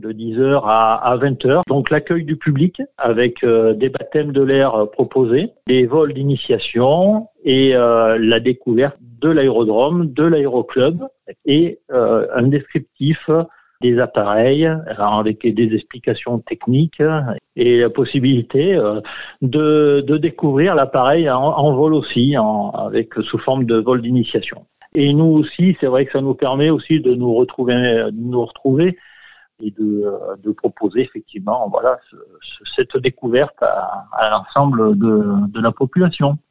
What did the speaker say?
de 10h à 20h. Donc l'accueil du public avec des baptêmes de l'air proposés, des vols d'initiation et la découverte de l'aérodrome, de l'aéroclub et un descriptif des appareils avec des explications techniques et la possibilité de découvrir l'appareil en vol aussi, sous forme de vol d'initiation. Et nous aussi, c'est vrai que ça nous permet aussi de nous retrouver et de proposer effectivement cette découverte à l'ensemble de la population.